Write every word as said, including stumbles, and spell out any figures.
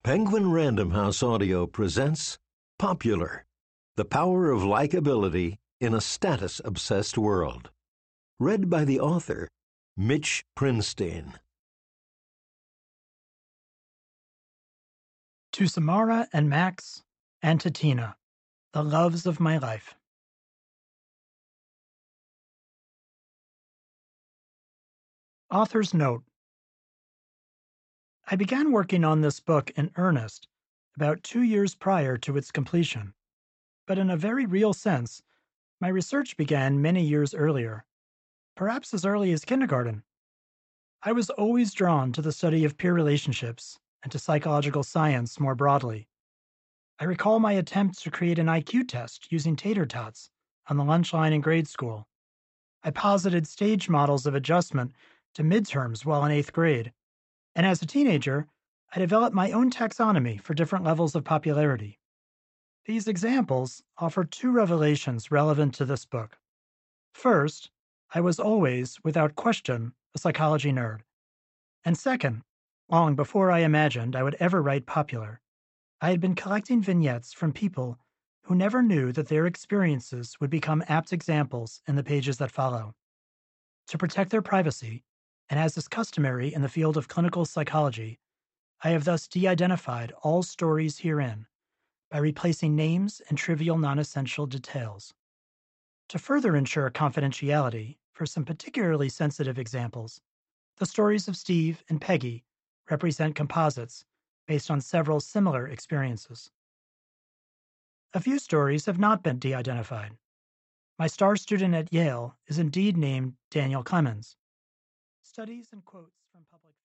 Penguin Random House Audio presents Popular, The Power of Likability in a Status-Obsessed World. Read by the author, Mitch Prinstein. To Samara and Max, and to Tina, the loves of my life. Author's note. I began working on this book in earnest about two years prior to its completion, but in a very real sense, my research began many years earlier, perhaps as early as kindergarten. I was always drawn to the study of peer relationships and to psychological science more broadly. I recall my attempts to create an I Q test using tater tots on the lunch line in grade school. I posited stage models of adjustment to midterms while in eighth grade, and as a teenager, I developed my own taxonomy for different levels of popularity. These examples offer two revelations relevant to this book. First, I was always, without question, a psychology nerd. And second, long before I imagined I would ever write popular, I had been collecting vignettes from people who never knew that their experiences would become apt examples in the pages that follow. To protect their privacy, and as is customary in the field of clinical psychology, I have thus de-identified all stories herein by replacing names and trivial non-essential details. To further ensure confidentiality for some particularly sensitive examples, the stories of Steve and Peggy represent composites based on several similar experiences. A few stories have not been de-identified. My star student at Yale is indeed named Daniel Clemens. Studies and quotes from public